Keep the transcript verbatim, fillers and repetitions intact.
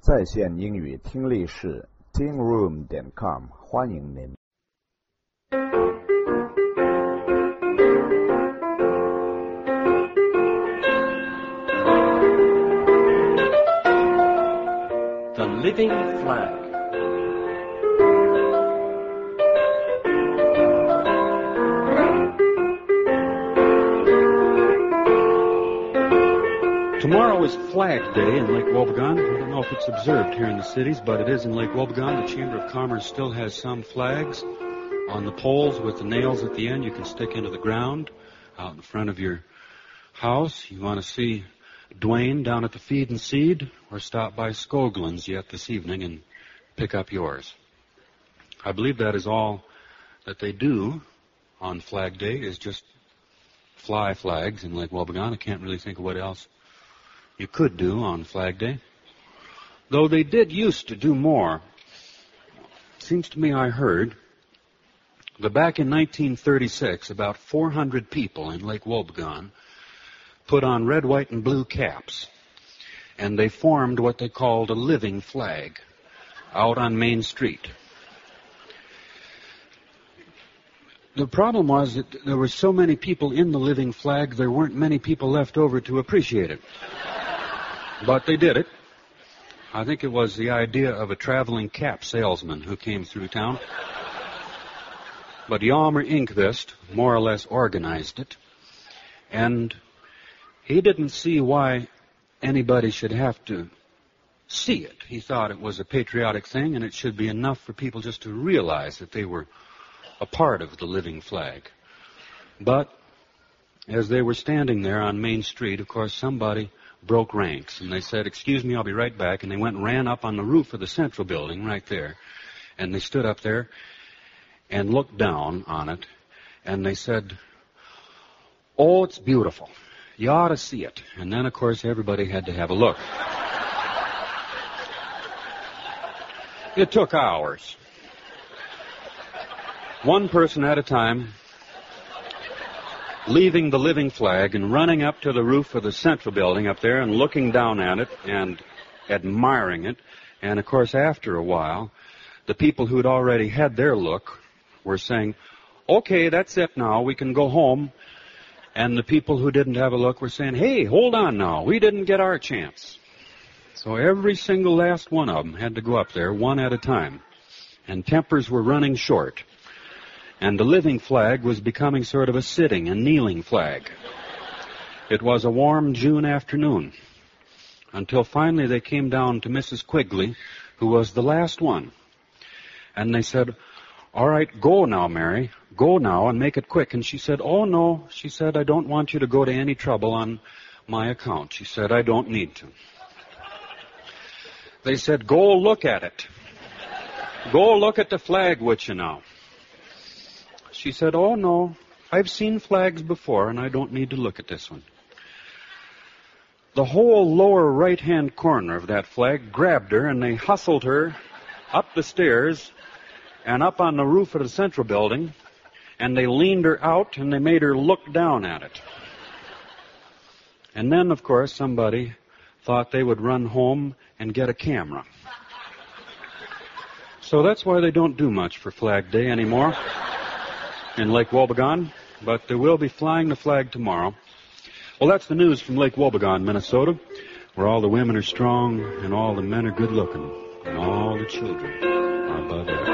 在线英语听力室 teen room 点 com 欢迎您。 The Living Flag. Tomorrow is Flag Day in Lake Wobegon. I don't know if it's observed here in the cities, but it is in Lake Wobegon. The Chamber of Commerce still has some flags on the poles with the nails at the end you can stick into the ground out in front of your house. You want to see Dwayne down at the Feed and Seed, or stop by Skoglund's yet this evening and pick up yours. I believe that is all that they do on Flag Day, is just fly flags in Lake Wobegon. I can't really think of what else you could do on Flag Day. Though they did used to do more. It seems to me I heard that back in nineteen thirty-six, about four hundred people in Lake Wobegon put on red, white, and blue caps, and they formed what they called a living flag out on Main Street. The problem was that there were so many people in the living flag, there weren't many people left over to appreciate it. But they did it. I think it was the idea of a traveling cap salesman who came through town. But Hjalmar Inkvist more or less organized it, and he didn't see why anybody should have to see it. He thought it was a patriotic thing, and it should be enough for people just to realize that they were a part of the living flag. But as they were standing there on Main Street, of course, somebody broke ranks, and they said, "Excuse me, I'll be right back." And they went and ran up on the roof of the Central Building right there, and they stood up there and looked down on it, and they said, "Oh, it's beautiful. You ought to see it." And then, of course, everybody had to have a look. It took hours. One person at a time, leaving the living flag and running up to the roof of the Central Building up there and looking down at it and admiring it. And, of course, after a while, the people who'd already had their look were saying, "Okay, that's it now. We can go home." And the people who didn't have a look were saying, "Hey, hold on now. We didn't get our chance." So every single last one of them had to go up there one at a time. And tempers were running short. And the living flag was becoming sort of a sitting and kneeling flag. It was a warm June afternoon, until finally they came down to Missus Quigley, who was the last one. And they said, "All right, go now, Mary. Go now and make it quick." And she said, "Oh, no." She said, "I don't want you to go to any trouble on my account." She said, "I don't need to." They said, "Go look at it. Go look at the flag, would you now?" She said, "Oh, no, I've seen flags before, and I don't need to look at this one." The whole lower right-hand corner of that flag grabbed her, and they hustled her up the stairs and up on the roof of the Central Building, and they leaned her out, and they made her look down at it. And then, of course, somebody thought they would run home and get a camera. So that's why they don't do much for Flag Day anymore in Lake Wobegon, but they will be flying the flag tomorrow. Well, that's the news from Lake Wobegon, Minnesota, where all the women are strong and all the men are good looking and all the children are above average.